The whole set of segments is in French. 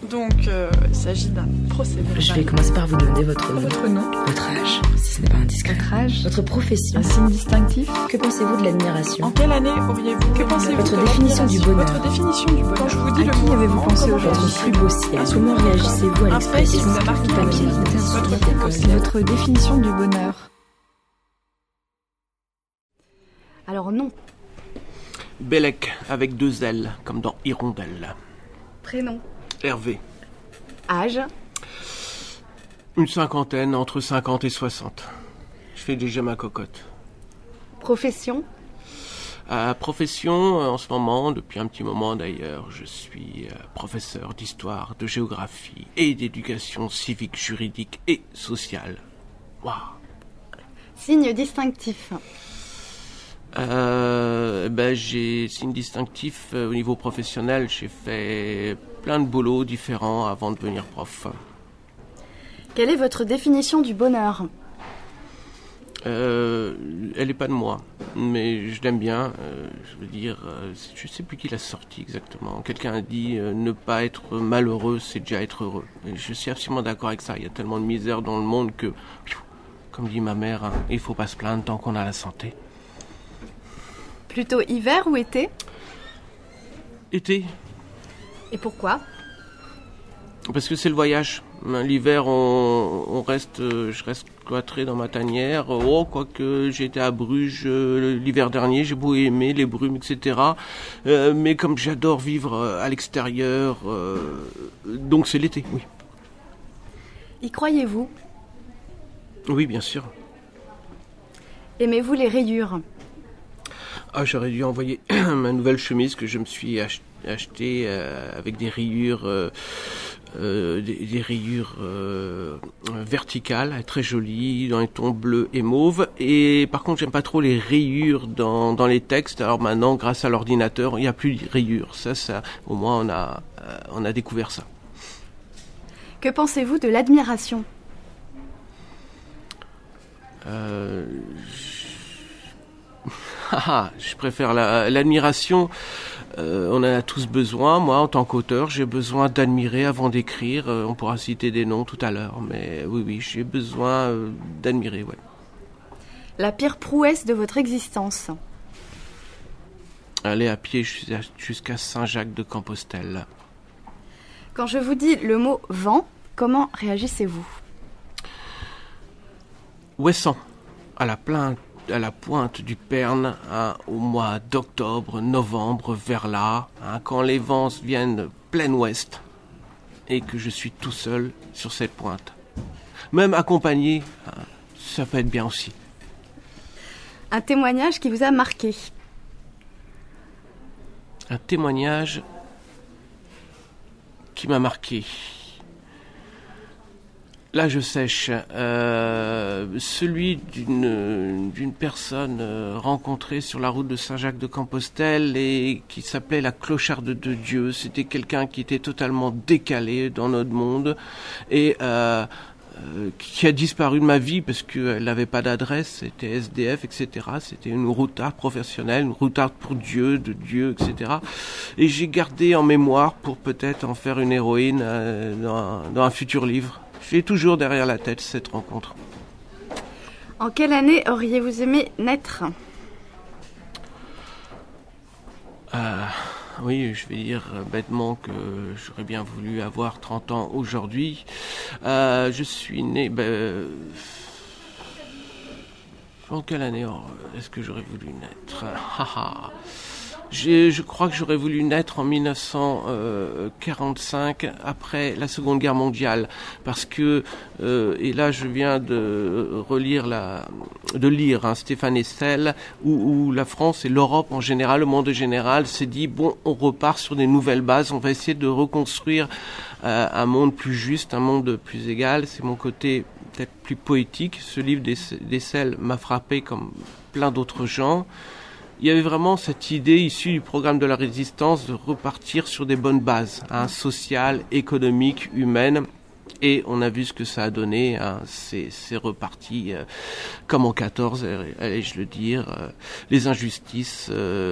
Donc, il s'agit d'un procès verbal. Je vais commencer par vous demander votre nom. Votre nom. Votre âge, si ce n'est pas indiscret. Votre âge. Votre profession. Un signe distinctif. Que pensez-vous de l'admiration? En quelle année auriez-vous... Que pensez-vous Votre de définition du bonheur. Votre définition du bonheur. Quand je vous dis À le qui mot avez-vous vent, pensé comment aujourd'hui? réagissez-vous? Plus beau ciel. Comment réagissez-vous à Un fait qui l'expression vous a marqué papier? votre plus beau ciel. Votre définition du bonheur. Alors non. Bellec, avec 2 L, comme dans Hirondelle. Prénom. Hervé. Âge. Une cinquantaine, entre 50 et 60. Je fais déjà ma cocotte. Profession. Profession, en ce moment, depuis un petit moment d'ailleurs, je suis professeur d'histoire, de géographie et d'éducation civique, juridique et sociale. Waouh. Signe distinctif. J'ai signe distinctif au niveau professionnel. J'ai fait plein de boulots différents avant de devenir prof. Quelle est votre définition du bonheur? Elle n'est pas de moi, mais je l'aime bien. Je veux dire, je sais plus qui l'a sorti exactement. Quelqu'un a dit ne pas être malheureux, c'est déjà être heureux. Et je suis absolument d'accord avec ça. Il y a tellement de misère dans le monde que, comme dit ma mère, hein, il faut pas se plaindre tant qu'on a la santé. Plutôt hiver ou été? Été. Et pourquoi? Parce que c'est le voyage. L'hiver, je reste cloîtré dans ma tanière. Quoique j'ai été à Bruges l'hiver dernier, j'ai beau aimer les brumes, etc. Mais comme j'adore vivre à l'extérieur, donc c'est l'été, oui. Y croyez-vous? Oui, bien sûr. Aimez-vous les rayures? J'aurais dû envoyer ma nouvelle chemise que je me suis achetée avec des rayures... des rayures verticales, très jolies, dans les tons bleus et mauves. Et par contre, j'aime pas trop les rayures dans les textes. Alors maintenant, grâce à l'ordinateur, il n'y a plus de rayures. Ça, au moins, on a découvert ça. Que pensez-vous de l'admiration? Je préfère l'admiration. On en a tous besoin. Moi, en tant qu'auteur, j'ai besoin d'admirer avant d'écrire. On pourra citer des noms tout à l'heure, mais oui, j'ai besoin d'admirer, ouais. La pire prouesse de votre existence? Aller à pied jusqu'à Saint-Jacques-de-Compostelle. Quand je vous dis le mot vent, comment réagissez-vous? Ouessant, à la pointe du Perne, au mois d'octobre, novembre, vers là, quand les vents viennent plein ouest et que je suis tout seul sur cette pointe. Même accompagné, ça peut être bien aussi. Un témoignage qui vous a marqué? Un témoignage qui m'a marqué. Là, je sèche. Celui d'une personne rencontrée sur la route de Saint-Jacques-de-Compostelle et qui s'appelait la clocharde de Dieu. C'était quelqu'un qui était totalement décalé dans notre monde et qui a disparu de ma vie parce qu'elle n'avait pas d'adresse, c'était SDF, etc. C'était une routarde professionnelle, une routarde pour Dieu, de Dieu, etc. Et j'ai gardé en mémoire pour peut-être en faire une héroïne dans un futur livre. J'ai toujours derrière la tête cette rencontre. En quelle année auriez-vous aimé naître? Oui, je vais dire bêtement que j'aurais bien voulu avoir 30 ans aujourd'hui. Je suis né... en quelle année est-ce que j'aurais voulu naître? Je crois que j'aurais voulu naître en 1945, après la Seconde Guerre mondiale, parce que, et là je viens de lire Stéphane Hessel, où la France et l'Europe en général, le monde en général, s'est dit, bon, on repart sur des nouvelles bases, on va essayer de reconstruire un monde plus juste, un monde plus égal. C'est mon côté peut-être plus poétique. Ce livre d'Hessel m'a frappé comme plein d'autres gens. Il y avait vraiment cette idée issue du programme de la résistance de repartir sur des bonnes bases, sociales, économiques, humaines, Et on a vu ce que ça a donné, hein. C'est reparti comme en 14, allais-je le dire, les injustices,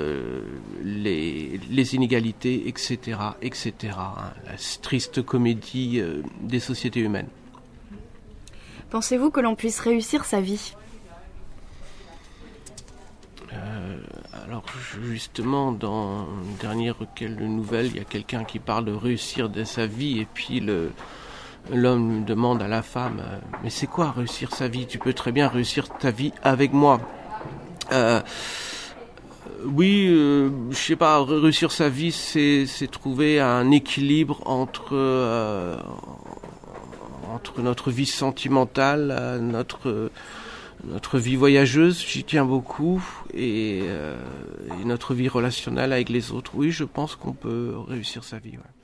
les inégalités, etc., etc. Hein. La triste comédie des sociétés humaines. Pensez-vous que l'on puisse réussir sa vie ? Alors justement, dans le dernier recueil de nouvelles, il y a quelqu'un qui parle de réussir de sa vie, et puis l'homme demande à la femme mais c'est quoi réussir sa vie ? Tu peux très bien réussir ta vie avec moi. Oui, je sais pas, réussir sa vie, c'est trouver un équilibre entre notre vie sentimentale, notre vie voyageuse, j'y tiens beaucoup, et notre vie relationnelle avec les autres. Oui, je pense qu'on peut réussir sa vie. Ouais.